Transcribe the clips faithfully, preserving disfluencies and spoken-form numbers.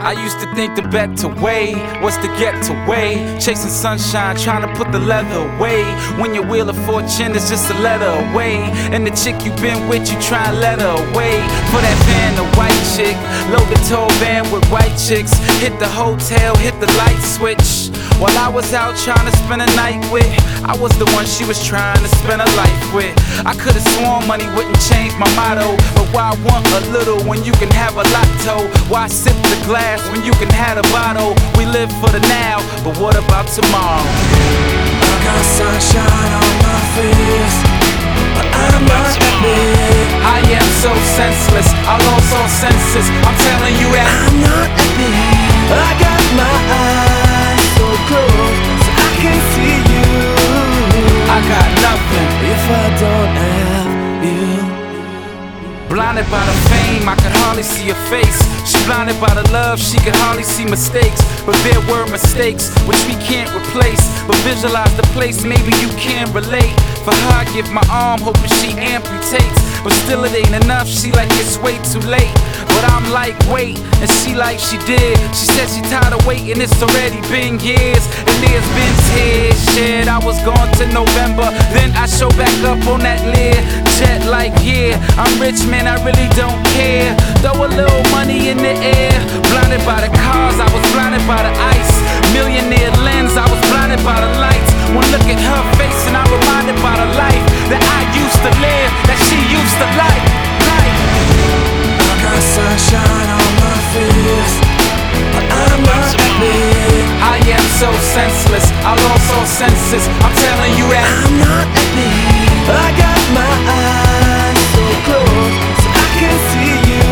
I used to think the better way was to get to way, chasing sunshine, trying to put the leather away. When your wheel of fortune is just a letter away, and the chick you been with, you try and let her away. For that van, the white chick, load the tow van with white chicks, hit the hotel, hit the light switch. While I was out trying to spend a night with, I was the one she was trying to spend her life with. I could've sworn money wouldn't change my motto, but why want a little when you can have a lotto? Why sip the glass when you can have a bottle? We live for the now, but what about tomorrow? I got sunshine on my face, but I'm not happy. I am so senseless, I lost all senses, I'm telling you that I'm not happy. I got my eyes so close, so I can see you. I got nothing if I don't have you. Blinded by the fame, I could hardly see her face. She blinded by the love, she could hardly see mistakes. But there were mistakes, which we can't replace. But visualize the place, maybe you can relate. For her I give my arm, hoping she amputates. But still it ain't enough, she like it's way too late. But I'm like, wait, and she like she did. She said she tired of waiting, it's already been years. And there's been tears shed, I was gone to November. Then I show back up on that Lear jet like, yeah, I'm rich man, I really don't care. Throw a little money in the air. Blinded by the cars, I was blinded by the ice. Millionaire lens, I was blinded by the lights. One look at her face and I'm reminded by the life that I used to live, that she used to like, like. I got sunshine on my face, but I'm not happy. I am so senseless, I lost all senses, I'm telling you that I'm not happy. I got my eyes so close, so I can see you.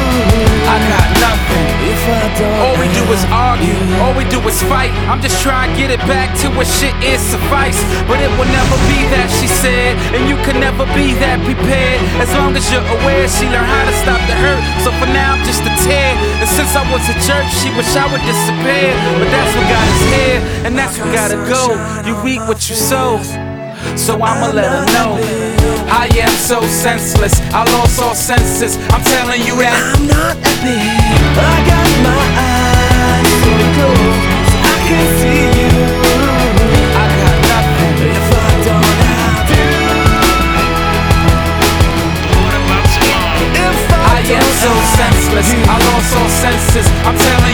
I got nothing if I don't. All we do is argue, all we do is fight. I'm just trying to get it back to what shit is suffice. But it will never be that, she said, and you can never be that prepared. As long as you're aware, she learned how to stop the hurt. So for now I'm just a tear, and since I was a jerk, she wish I would disappear. But that's what got us here, and that's what gotta go. You reap what you sow, so I'ma let her know. I am so senseless, I lost all senses, I'm telling you that I'm not happy. I got my eyes so close, so I can see you. I got nothing if I don't have you. What about tomorrow? If I, I am so senseless, I lost all senses, I'm telling